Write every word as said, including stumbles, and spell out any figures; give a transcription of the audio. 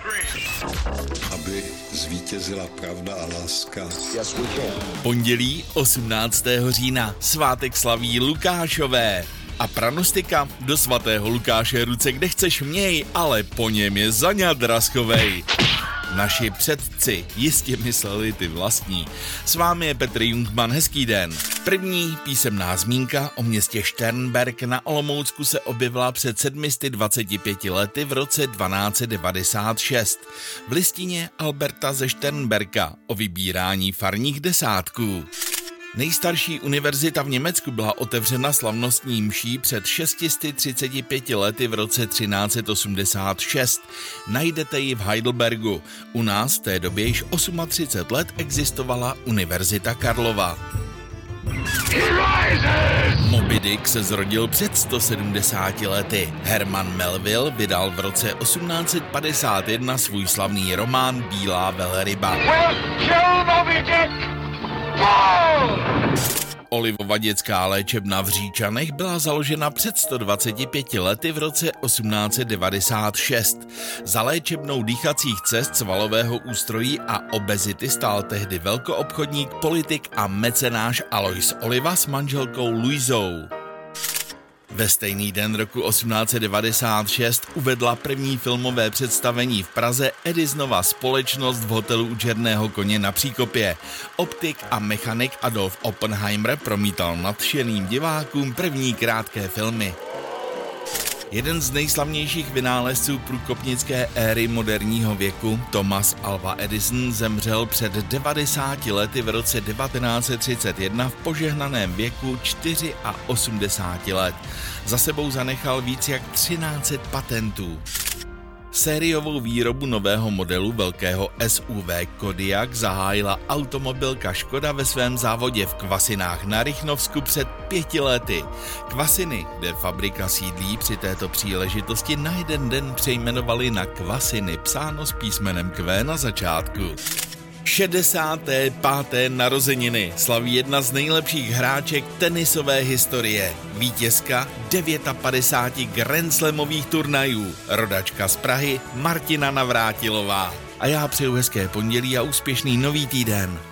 Aby zvítězila pravda a láska. Pondělí osmnáctého října svátek slaví Lukášové. A pranostika do svatého Lukáše ruce kde chceš měj, ale po něm je Zaňa Draschovej. Naši předci jistě mysleli ty vlastní. S vámi je Petr Jungmann, hezký den. První písemná zmínka o městě Šternberk na Olomoucku se objevila před sedmi sty dvaceti pěti lety v roce dvanáct set devadesát šest v listině Alberta ze Šternberka o vybírání farních desátků. Nejstarší univerzita v Německu byla otevřena slavnostní mší před šesti sty třiceti pěti lety v roce třináct set osmdesát šest. Najdete ji v Heidelbergu. U nás v té době již třicet osm let existovala Univerzita Karlova. Moby Dick se zrodil před sto sedmdesáti lety. Herman Melville vydal v roce osmnáct set padesát jedna svůj slavný román Bílá velryba. Olivova dětská léčebna v Říčanech byla založena před sto dvaceti pěti lety v roce osmnáct set devadesát šest. Za léčebnou dýchacích cest, svalového ústrojí a obezity stál tehdy velkoobchodník, politik a mecenáš Alois Oliva s manželkou Luizou. Ve stejný den roku osmnáct set devadesát šest uvedla první filmové představení v Praze Edisonova společnost v hotelu u Černého koně na Příkopě. Optik a mechanik Adolf Oppenheimer promítal nadšeným divákům první krátké filmy. Jeden z nejslavnějších vynálezců průkopnické éry moderního věku, Thomas Alva Edison, zemřel před devadesáti lety v roce devatenáct set třicet jedna v požehnaném věku osmdesáti čtyři let. Za sebou zanechal víc jak třináct set patentů. Sériovou výrobu nového modelu velkého S U V Kodiaq zahájila automobilka Škoda ve svém závodě v Kvasinách na Rychnovsku před pěti lety. Kvasiny, kde fabrika sídlí, při této příležitosti na jeden den přejmenovali na Kvasiny, psáno s písmenem Q na začátku. šedesáté páté narozeniny slaví jedna z nejlepších hráček tenisové historie. Vítězka padesát devět grandslamových turnajů, rodačka z Prahy Martina Navrátilová. A já přeju hezké pondělí a úspěšný nový týden.